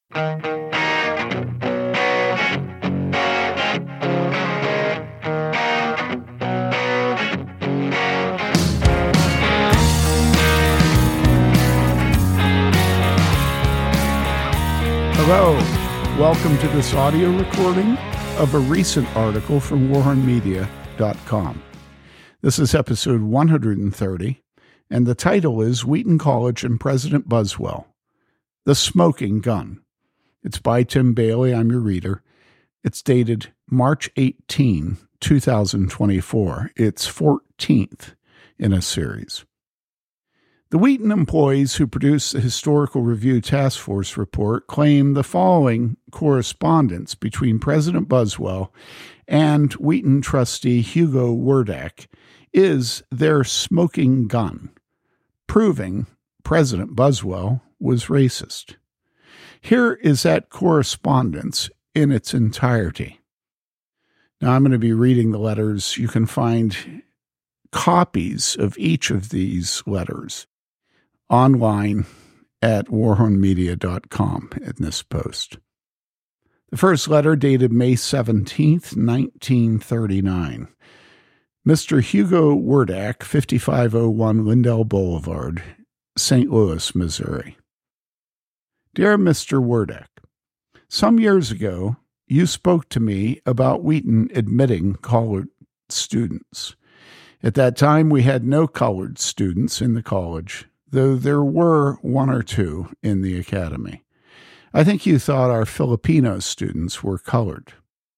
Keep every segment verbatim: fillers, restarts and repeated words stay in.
Hello, welcome to this audio recording of a recent article from warhorn media dot com. This is episode one hundred thirty, and the title is Wheaton College and President Buswell, The Smoking Gun. It's by Tim Bailey. I'm your reader. It's dated March eighteenth, twenty twenty-four. It's fourteenth in a series. The Wheaton employees who produced the Historical Review Task Force report claim the following correspondence between President Buswell and Wheaton trustee Hugo Werdak is their smoking gun, proving President Buswell was racist. Here is that correspondence in its entirety. Now, I'm going to be reading the letters. You can find copies of each of these letters online at warhorn media dot com in this post. The first letter dated May seventeenth, nineteen thirty-nine. Mister Hugo Werdak, fifty-five oh one Lindell Boulevard, Saint Louis, Missouri. Dear Mister Werdak, some years ago, you spoke to me about Wheaton admitting colored students. At that time, we had no colored students in the college, though there were one or two in the academy. I think you thought our Filipino students were colored.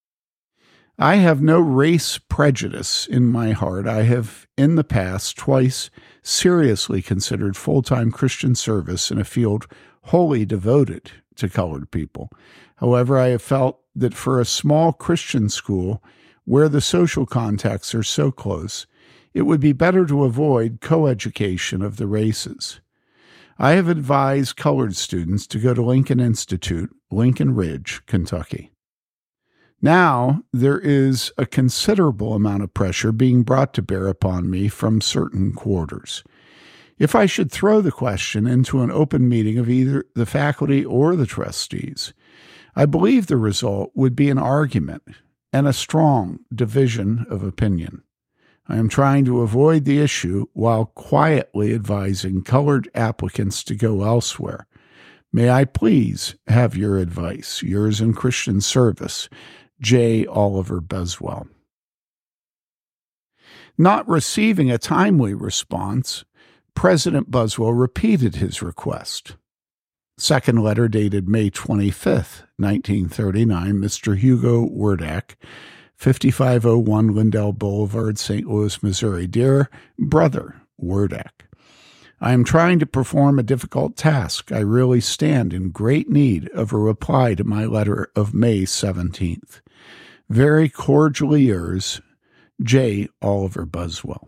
I have no race prejudice in my heart. I have, in the past, twice seriously considered full-time Christian service in a field wholly devoted to colored people. However, I have felt that for a small Christian school where the social contacts are so close, it would be better to avoid coeducation of the races. I have advised colored students to go to Lincoln Institute, Lincoln Ridge, Kentucky. Now, there is a considerable amount of pressure being brought to bear upon me from certain quarters. If I should throw the question into an open meeting of either the faculty or the trustees, I believe the result would be an argument and a strong division of opinion. I am trying to avoid the issue while quietly advising colored applicants to go elsewhere. May I please have your advice? Yours in Christian service, J. Oliver Buswell. Not receiving a timely response, President Buswell repeated his request. Second letter dated May twenty-fifth, nineteen thirty-nine, Mister Hugo Werdak, fifty-five oh one Lindell Boulevard, Saint Louis, Missouri. Dear Brother Werdak, I am trying to perform a difficult task. I really stand in great need of a reply to my letter of May seventeenth. Very cordially yours, J. Oliver Buswell.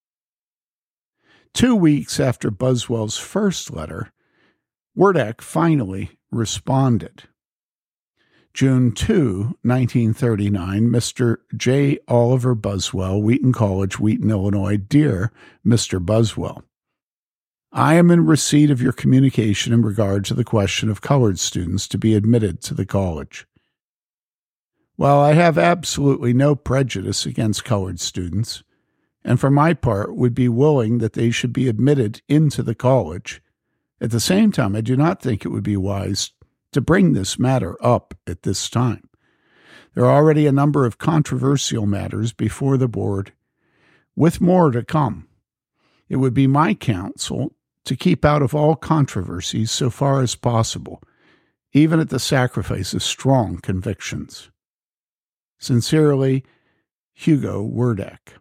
Two weeks after Buswell's first letter, Werdak finally responded. June second, nineteen thirty-nine, Mister J. Oliver Buswell, Wheaton College, Wheaton, Illinois. Dear Mister Buswell, I am in receipt of your communication in regard to the question of colored students to be admitted to the college. While I have absolutely no prejudice against colored students, and for my part would be willing that they should be admitted into the college, at the same time I do not think it would be wise to bring this matter up at this time. There are already a number of controversial matters before the board, with more to come. It would be my counsel to keep out of all controversies so far as possible, even at the sacrifice of strong convictions. Sincerely, Hugo Werdak.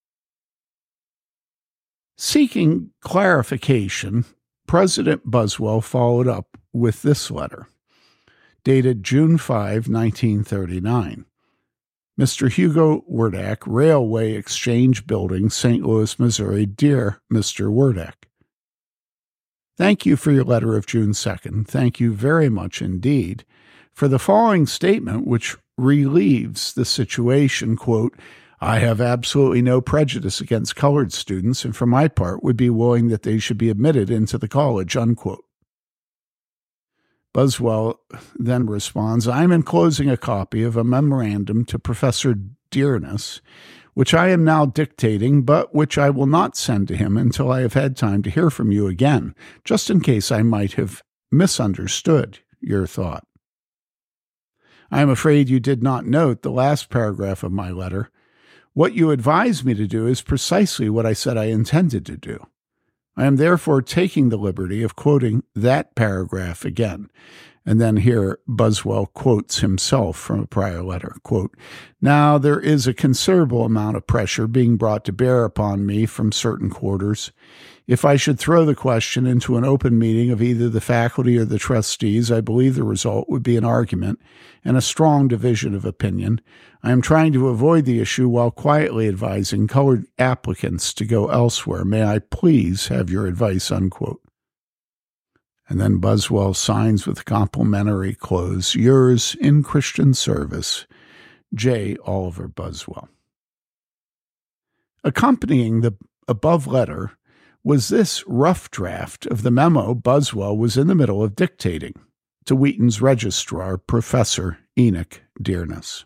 Seeking clarification, President Buswell followed up with this letter, dated June fifth, nineteen thirty-nine. Mister Hugo Werdak, Railway Exchange Building, Saint Louis, Missouri. Dear Mister Werdak, thank you for your letter of June second. Thank you very much indeed for the following statement, which relieves the situation, quote, I have absolutely no prejudice against colored students, and for my part would be willing that they should be admitted into the college, unquote. Buswell then responds, I'm enclosing a copy of a memorandum to Professor Dearness, which I am now dictating, but which I will not send to him until I have had time to hear from you again, just in case I might have misunderstood your thought. I am afraid you did not note the last paragraph of my letter. What you advised me to do is precisely what I said I intended to do. I am therefore taking the liberty of quoting that paragraph again. And then here Buswell quotes himself from a prior letter, quote, Now there is a considerable amount of pressure being brought to bear upon me from certain quarters. If I should throw the question into an open meeting of either the faculty or the trustees, I believe the result would be an argument and a strong division of opinion. I am trying to avoid the issue while quietly advising colored applicants to go elsewhere. May I please have your advice, unquote. And then Buswell signs with complimentary close, yours in Christian service, J. Oliver Buswell. Accompanying the above letter was this rough draft of the memo Buswell was in the middle of dictating to Wheaton's registrar, Professor Enoch Dearness.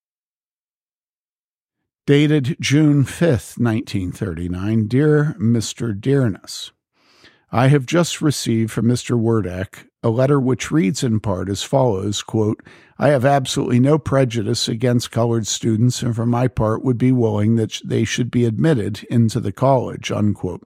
Dated June fifth, nineteen thirty-nine, Dear Mister Dearness, I have just received from Mister Werdak a letter which reads in part as follows, quote, I have absolutely no prejudice against colored students and for my part would be willing that they should be admitted into the college, unquote.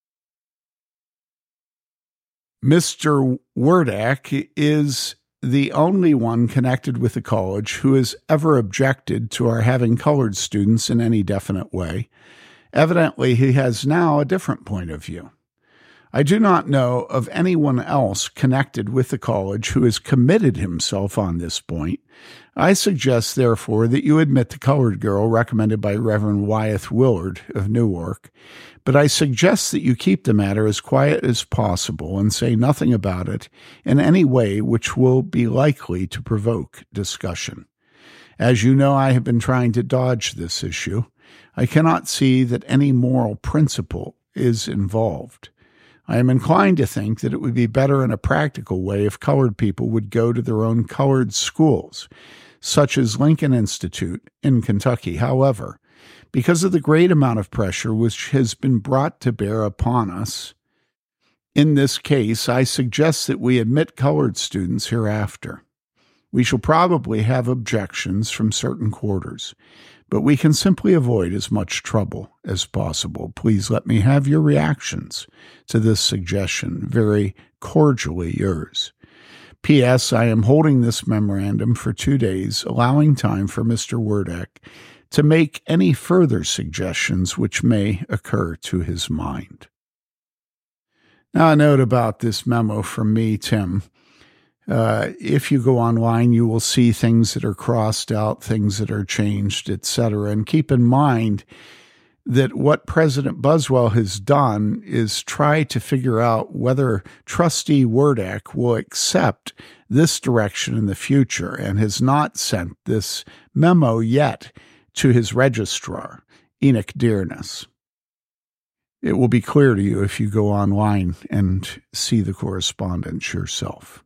Mister Werdak is the only one connected with the college who has ever objected to our having colored students in any definite way. Evidently, he has now a different point of view. I do not know of anyone else connected with the college who has committed himself on this point. I suggest, therefore, that you admit the colored girl recommended by Reverend Wyeth Willard of Newark, but I suggest that you keep the matter as quiet as possible and say nothing about it in any way which will be likely to provoke discussion. As you know, I have been trying to dodge this issue. I cannot see that any moral principle is involved. I am inclined to think that it would be better in a practical way if colored people would go to their own colored schools, such as Lincoln Institute in Kentucky. However, because of the great amount of pressure which has been brought to bear upon us, in this case, I suggest that we admit colored students hereafter. We shall probably have objections from certain quarters, but we can simply avoid as much trouble as possible. Please let me have your reactions to this suggestion. Very cordially yours. P S. I am holding this memorandum for two days, allowing time for Mister Werdak to make any further suggestions which may occur to his mind. Now, a note about this memo from me, Tim. Uh, if you go online, you will see things that are crossed out, things that are changed, et cetera. And keep in mind that what President Buswell has done is try to figure out whether Trustee Werdak will accept this direction in the future and has not sent this memo yet to his registrar, Enoch Dearness. It will be clear to you if you go online and see the correspondence yourself.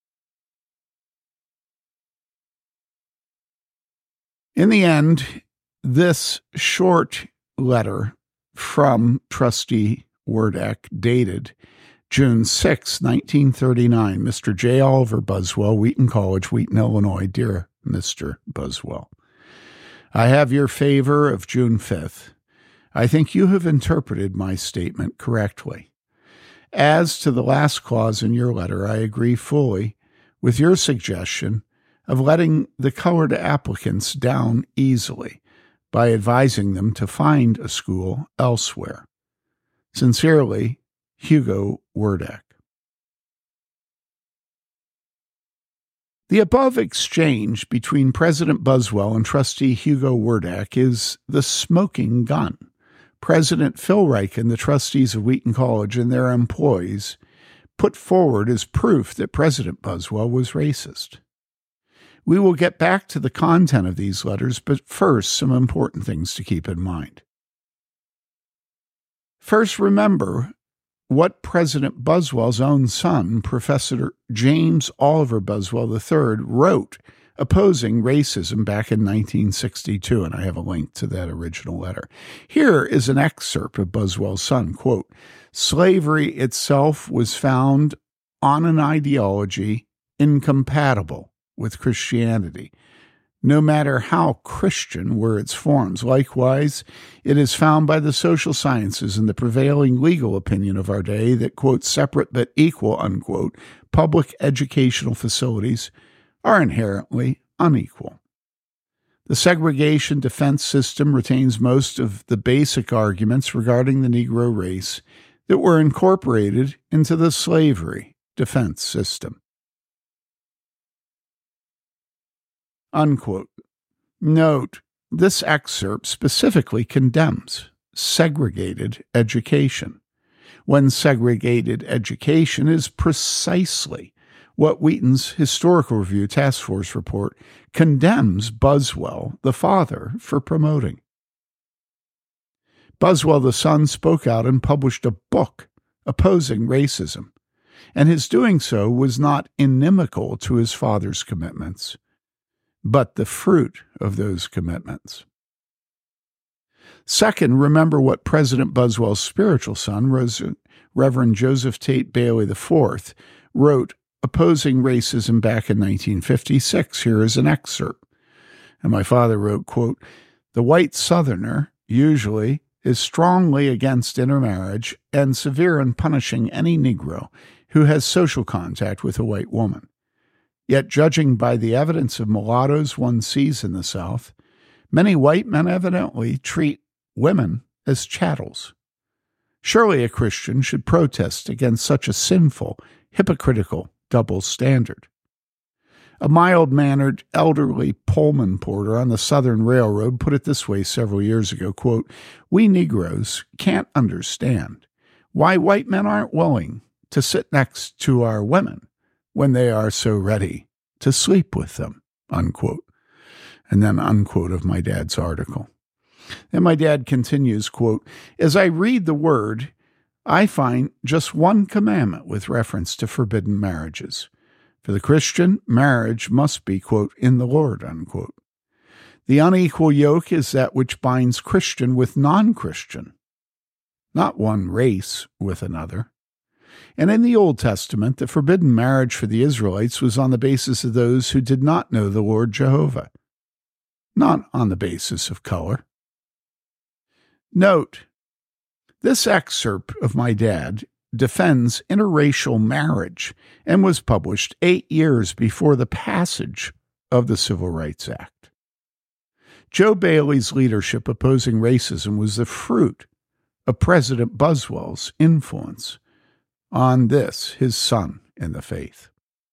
In the end, this short letter from Trustee Werdak, dated June sixth, nineteen thirty-nine, Mister J. Oliver Buswell, Wheaton College, Wheaton, Illinois. Dear Mister Buswell, I have your favor of June fifth. I think you have interpreted my statement correctly. As to the last clause in your letter, I agree fully with your suggestion of letting the colored applicants down easily by advising them to find a school elsewhere. Sincerely, Hugo Werdak. The above exchange between President Buswell and Trustee Hugo Werdak is the smoking gun. President Phil Reich and the trustees of Wheaton College and their employees put forward as proof that President Buswell was racist. We will get back to the content of these letters, but first, some important things to keep in mind. First, remember what President Buswell's own son, Professor James Oliver Buswell the third, wrote opposing racism back in nineteen sixty-two, and I have a link to that original letter. Here is an excerpt of Buswell's son, quote, "Slavery itself was found on an ideology incompatible with Christianity, no matter how Christian were its forms. Likewise, it is found by the social sciences and the prevailing legal opinion of our day that, quote, separate but equal, unquote, public educational facilities are inherently unequal. The segregation defense system retains most of the basic arguments regarding the Negro race that were incorporated into the slavery defense system." Unquote. Note, this excerpt specifically condemns segregated education, when segregated education is precisely what Wheaton's Historical Review Task Force report condemns Buswell, the father, for promoting. Buswell, the son, spoke out and published a book opposing racism, and his doing so was not inimical to his father's commitments, but the fruit of those commitments. Second, remember what President Buswell's spiritual son, Reverend Joseph Tate Bailey the fourth, wrote opposing racism back in nineteen fifty-six. Here is an excerpt. And my father wrote, quote, "The white Southerner usually is strongly against intermarriage and severe in punishing any Negro who has social contact with a white woman. Yet, judging by the evidence of mulattoes one sees in the South, many white men evidently treat women as chattels. Surely a Christian should protest against such a sinful, hypocritical double standard." A mild-mannered, elderly Pullman porter on the Southern Railroad put it this way several years ago, quote, "We Negroes can't understand why white men aren't willing to sit next to our women when they are so ready to sleep with them," unquote. And then unquote of my dad's article. And my dad continues, quote, "As I read the word, I find just one commandment with reference to forbidden marriages. For the Christian, marriage must be, quote, in the Lord," unquote. The unequal yoke is that which binds Christian with non-Christian, not one race with another. And in the Old Testament, the forbidden marriage for the Israelites was on the basis of those who did not know the Lord Jehovah, not on the basis of color. Note, this excerpt of my dad defends interracial marriage and was published eight years before the passage of the Civil Rights Act. Joe Bailey's leadership opposing racism was the fruit of President Buswell's influence on this, his son in the faith.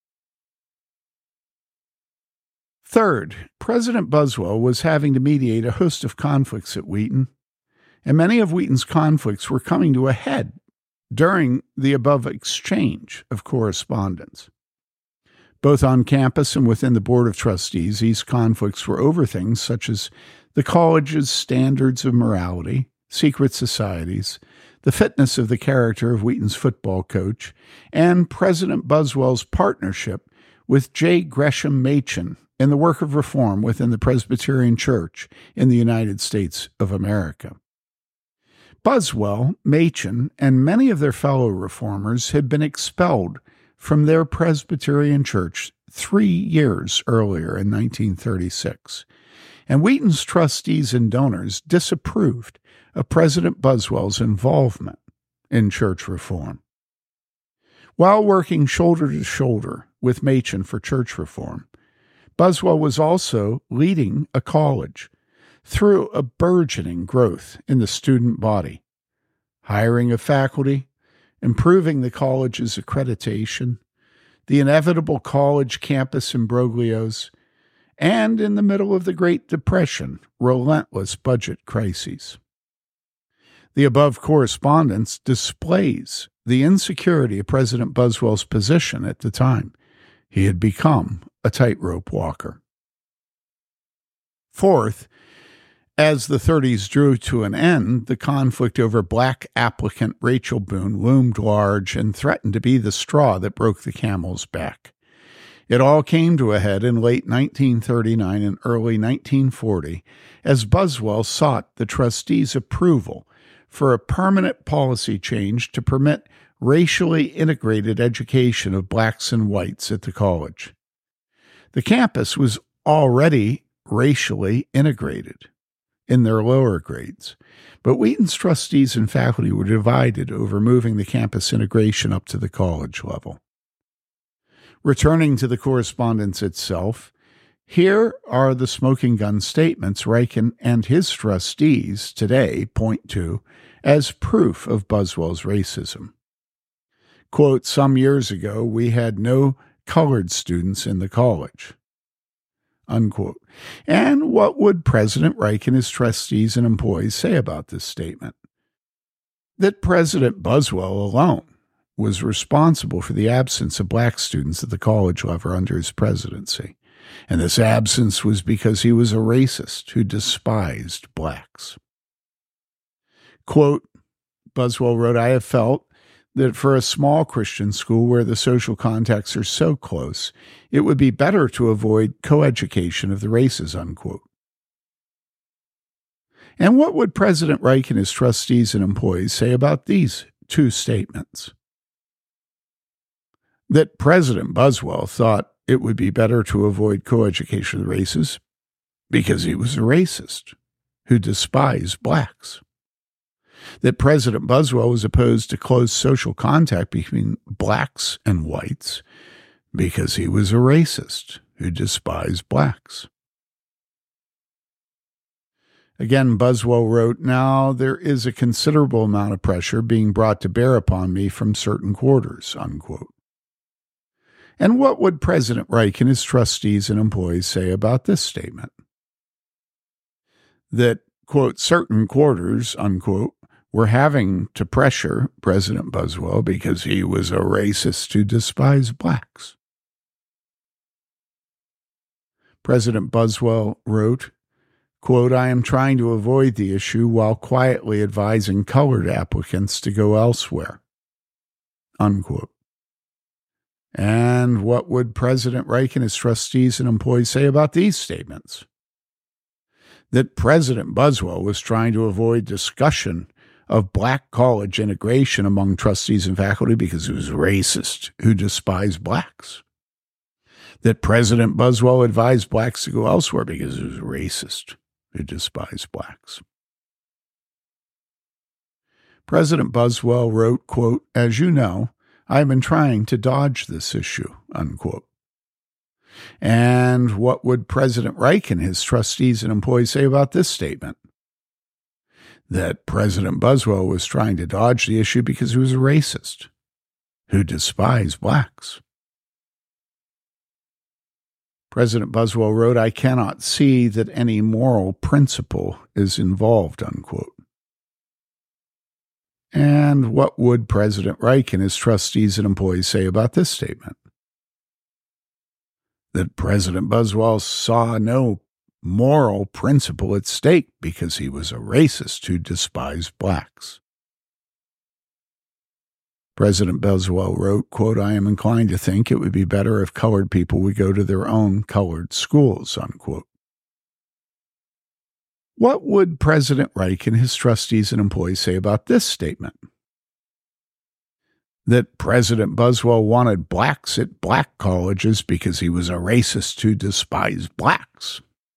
Third, President Buswell was having to mediate a host of conflicts at Wheaton, and many of Wheaton's conflicts were coming to a head during the above exchange of correspondence. Both on campus and within the Board of Trustees, these conflicts were over things such as the college's standards of morality, secret societies, the fitness of the character of Wheaton's football coach, and President Buswell's partnership with J. Gresham Machen in the work of reform within the Presbyterian Church in the United States of America. Buswell, Machen, and many of their fellow reformers had been expelled from their Presbyterian church three years earlier in nineteen thirty-six, and Wheaton's trustees and donors disapproved of President Buswell's involvement in church reform. While working shoulder to shoulder with Machen for church reform, Buswell was also leading a college through a burgeoning growth in the student body, hiring of faculty, improving the college's accreditation, the inevitable college campus imbroglios, and in the middle of the Great Depression, relentless budget crises. The above correspondence displays the insecurity of President Buswell's position at the time. He had become a tightrope walker. Fourth, As the thirties drew to an end, the conflict over black applicant Rachel Boone loomed large and threatened to be the straw that broke the camel's back. It all came to a head in late nineteen thirty-nine and early nineteen forty as Buswell sought the trustees' approval for a permanent policy change to permit racially integrated education of blacks and whites at the college. The campus was already racially integrated in their lower grades, but Wheaton's trustees and faculty were divided over moving the campus integration up to the college level. Returning to the correspondence itself, here are the smoking gun statements Ryken and his trustees today point to as proof of Buswell's racism. Quote, "Some years ago, we had no colored students in the college." Unquote. And what would President Ryken and his trustees and employees say about this statement? That President Buswell alone was responsible for the absence of black students at the college level under his presidency. And this absence was because he was a racist who despised blacks. Quote, Buswell wrote, "I have felt that for a small Christian school where the social contacts are so close, it would be better to avoid coeducation of the races," unquote. And what would President Ryken and his trustees and employees say about these two statements? That President Buswell thought it would be better to avoid coeducation of the races because he was a racist who despised blacks. That President Buswell was opposed to close social contact between blacks and whites because he was a racist who despised blacks. Again, Buswell wrote, "Now there is a considerable amount of pressure being brought to bear upon me from certain quarters," unquote. And what would President Ryken and his trustees and employees say about this statement? That, quote, "certain quarters," unquote, were having to pressure President Buswell because he was a racist who despised blacks. President Buswell wrote, quote, "I am trying to avoid the issue while quietly advising colored applicants to go elsewhere," unquote. And what would President Ryken and his trustees and employees say about these statements? That President Buswell was trying to avoid discussion of black college integration among trustees and faculty because he was racist who despised blacks. That President Buswell advised blacks to go elsewhere because he was racist who despised blacks. President Buswell wrote, quote, "As you know, I've been trying to dodge this issue," unquote. And what would President Ryken and his trustees and employees say about this statement? That President Buswell was trying to dodge the issue because he was a racist who despised blacks. President Buswell wrote, "I cannot see that any moral principle is involved," unquote. And what would President Ryken and his trustees and employees say about this statement? That President Buswell saw no moral principle at stake because he was a racist who despised blacks. President Buswell wrote, quote, "I am inclined to think it would be better if colored people would go to their own colored schools," unquote. What would President Ryken and his trustees and employees say about this statement? That President Buswell wanted blacks at black colleges because he was a racist who despised blacks.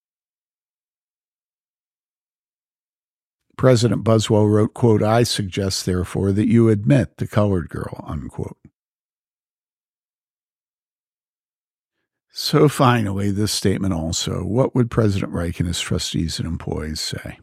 President Buswell wrote, quote, "I suggest, therefore, that you admit the colored girl," unquote. So finally, this statement also, what would President Ryken and his trustees and employees say?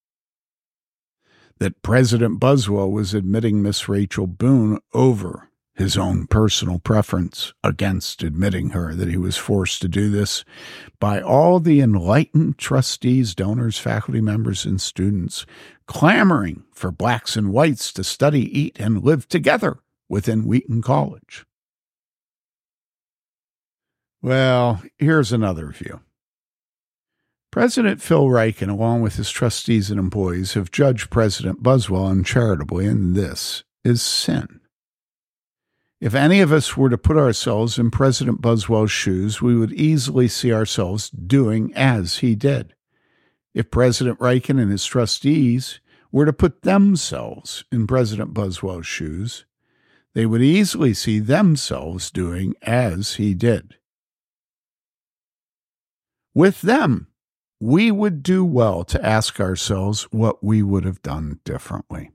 That President Buswell was admitting Miss Rachel Boone over his own personal preference against admitting her, that he was forced to do this by all the enlightened trustees, donors, faculty members, and students clamoring for blacks and whites to study, eat, and live together within Wheaton College. Well, here's another view. President Phil Ryken, along with his trustees and employees, have judged President Buswell uncharitably, and this is sin. If any of us were to put ourselves in President Buswell's shoes, we would easily see ourselves doing as he did. If President Ryken and his trustees were to put themselves in President Buswell's shoes, they would easily see themselves doing as he did. With them, we would do well to ask ourselves what we would have done differently.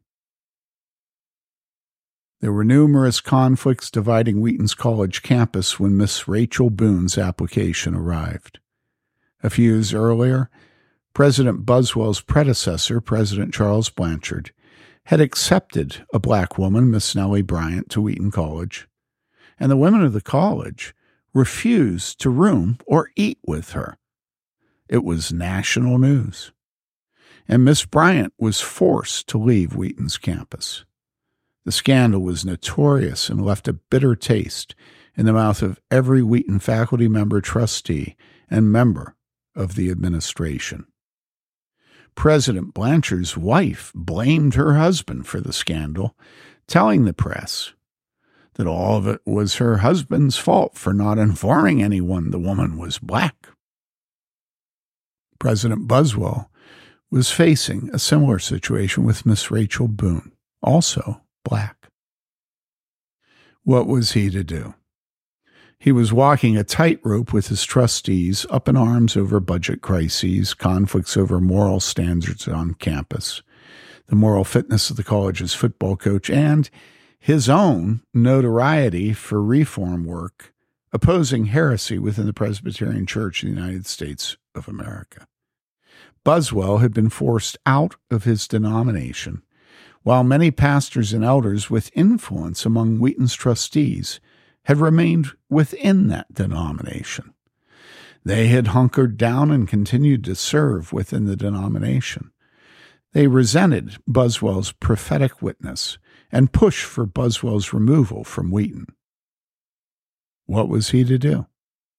There were numerous conflicts dividing Wheaton's college campus when Miss Rachel Boone's application arrived. A few years earlier, President Buswell's predecessor, President Charles Blanchard, had accepted a black woman, Miss Nellie Bryant, to Wheaton College, and the women of the college refused to room or eat with her. It was national news, and Miss Bryant was forced to leave Wheaton's campus. The scandal was notorious and left a bitter taste in the mouth of every Wheaton faculty member, trustee, and member of the administration. President Blanchard's wife blamed her husband for the scandal, telling the press that all of it was her husband's fault for not informing anyone the woman was black. President Buswell was facing a similar situation with Miss Rachel Boone, also black. What was he to do? He was walking a tightrope with his trustees, up in arms over budget crises, conflicts over moral standards on campus, the moral fitness of the college's football coach, and his own notoriety for reform work, opposing heresy within the Presbyterian Church in the United States of America. Buswell had been forced out of his denomination, while many pastors and elders with influence among Wheaton's trustees had remained within that denomination. They had hunkered down and continued to serve within the denomination. They resented Buswell's prophetic witness and pushed for Buswell's removal from Wheaton. What was he to do?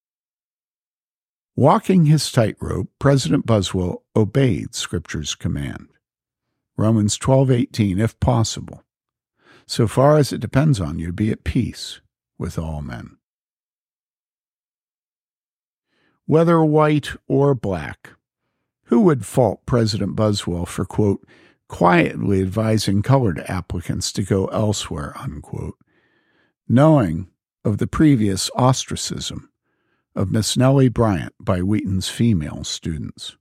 Walking his tightrope, President Buswell obeyed Scripture's command. Romans twelve eighteen, if possible, so far as it depends on you, be at peace with all men. Whether white or black, who would fault President Buswell for, quote, quietly advising colored applicants to go elsewhere, unquote, knowing of the previous ostracism of Miss Nellie Bryant by Wheaton's female students?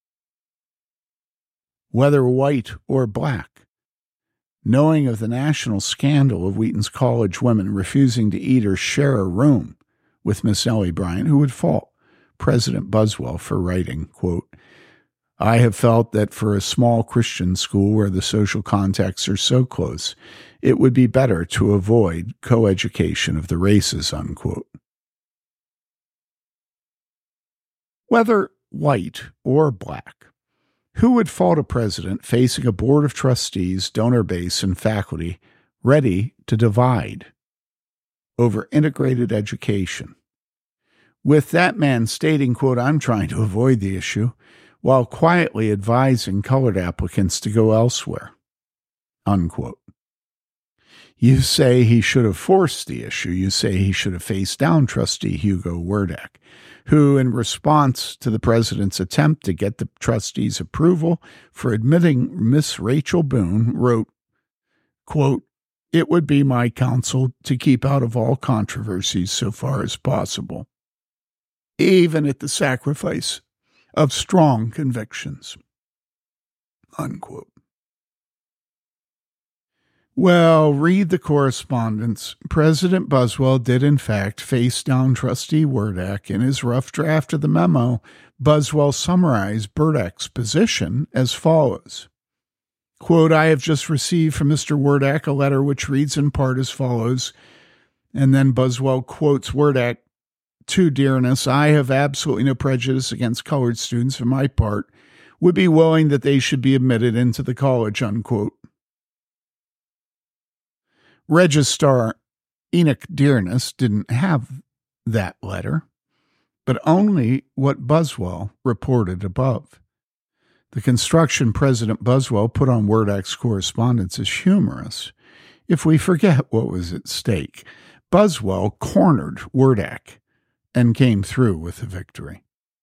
Whether white or black, knowing of the national scandal of Wheaton's college women refusing to eat or share a room with Miss Nellie Bryant, who would fault President Buswell for writing, quote, I have felt that for a small Christian school where the social contacts are so close, it would be better to avoid coeducation of the races, unquote. Whether white or black, who would fault a president facing a board of trustees, donor base, and faculty ready to divide over integrated education, with that man stating, quote, I'm trying to avoid the issue, while quietly advising colored applicants to go elsewhere, unquote. You say he should have forced the issue. You say he should have faced down Trustee Hugo Werdak, who, in response to the president's attempt to get the trustees' approval for admitting Miss Rachel Boone, wrote, quote, it would be my counsel to keep out of all controversies so far as possible, even at the sacrifice of strong convictions, unquote. Well, read the correspondence. President Buswell did, in fact, face down Trustee Werdak. In his rough draft of the memo, Buswell summarized Werdak's position as follows. Quote, I have just received from Mister Werdak a letter which reads in part as follows, and then Buswell quotes Werdak, to Dearness, I have absolutely no prejudice against colored students for my part, would be willing that they should be admitted into the college, unquote. Registrar Enoch Dearness didn't have that letter, but only what Buswell reported above. The construction President Buswell put on WordAc's correspondence is humorous if we forget what was at stake. Buswell cornered WordAc and came through with a victory.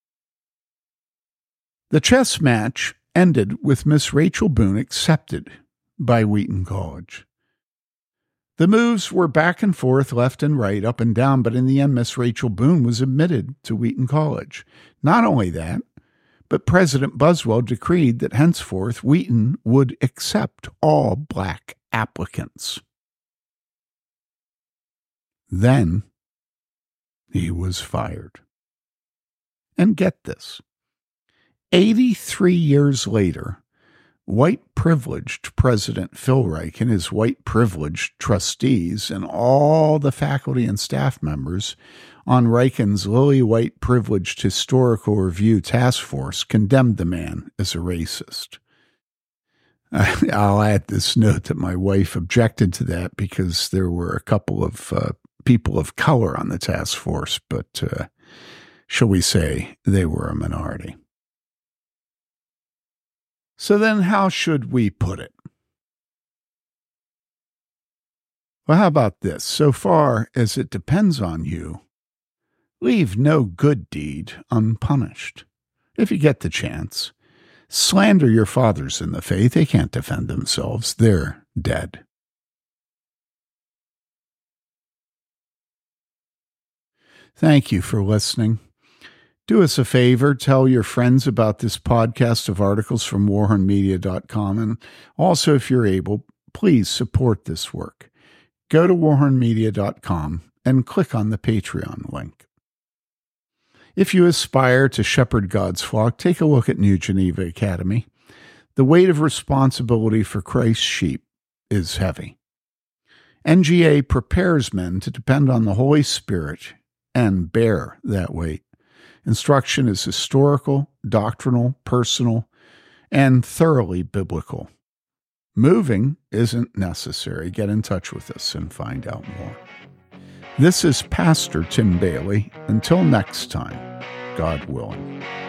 The chess match ended with Miss Rachel Boone accepted by Wheaton College. The moves were back and forth, left and right, up and down, but in the end, Miss Rachel Boone was admitted to Wheaton College. Not only that, but President Buswell decreed that henceforth Wheaton would accept all black applicants. Then he was fired. And get this, eighty-three years later, white-privileged President Phil Reich and his white-privileged trustees and all the faculty and staff members on Reichen's lily white-privileged historical review task force condemned the man as a racist. I'll add this note that my wife objected to that because there were a couple of uh, people of color on the task force, but uh, shall we say they were a minority. So then how should we put it? Well, how about this? So far as it depends on you, leave no good deed unpunished. If you get the chance, slander your fathers in the faith. They can't defend themselves. They're dead. Thank you for listening. Do us a favor, tell your friends about this podcast of articles from warhorn media dot com, and also, if you're able, please support this work. Go to warhorn media dot com and click on the Patreon link. If you aspire to shepherd God's flock, take a look at New Geneva Academy. The weight of responsibility for Christ's sheep is heavy. N G A prepares men to depend on the Holy Spirit and bear that weight. Instruction is historical, doctrinal, personal, and thoroughly biblical. Moving isn't necessary. Get in touch with us and find out more. This is Pastor Tim Bayly. Until next time, God willing.